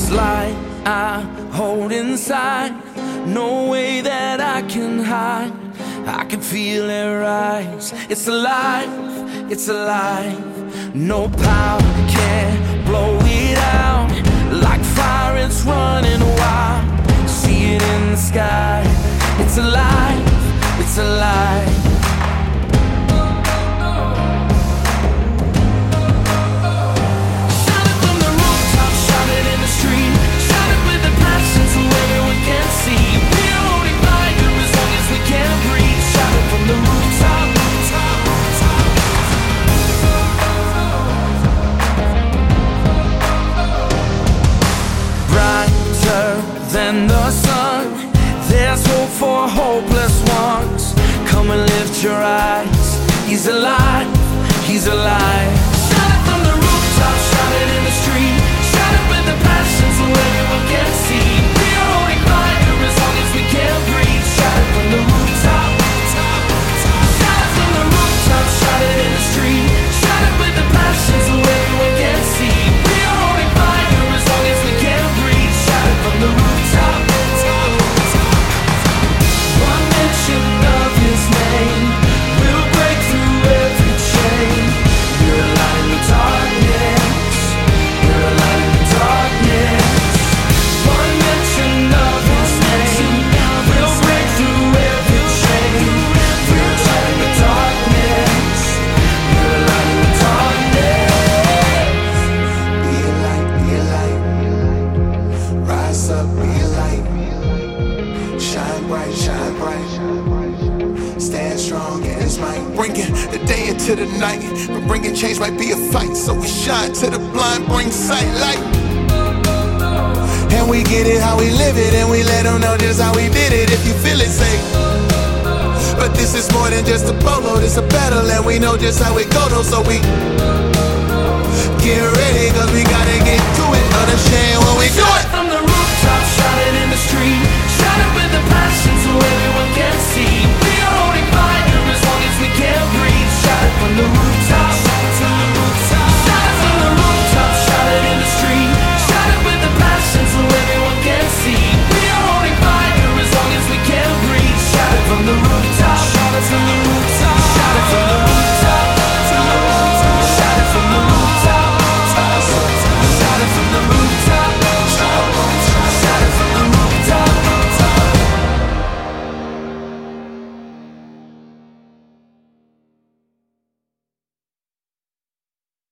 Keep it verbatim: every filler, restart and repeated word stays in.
light I hold inside, no way that I can hide. I can feel it rise. It's alive, it's alive. No power can blow it out. Like fire, it's running wild. See it in the sky. It's alive, it's alive. Than the sun, there's hope for hopeless ones. Come and lift your eyes. He's alive, he's alive. Shout it from the rooftop, shout it in the street. Shout it with the passion so everyone can see. We are holding fire as long as we can breathe. Shout it from the rooftop. Shout it from the rooftop, shout it in the street. Shout it with the passion so everyone can see. We are holding fire as long as we can breathe. Shout it from the rooftop. Bringing the day into the night, but bringing change might be a fight. So we shine to the blind, bring sight light. And we get it how we live it, and we let them know just how we did it. If you feel it, say. But this is more than just a polo, this a battle, and we know just how it go though. So we get ready, cause we gotta get to it. Unashamed when we do it. From the rooftop, shout it in the street. Shout it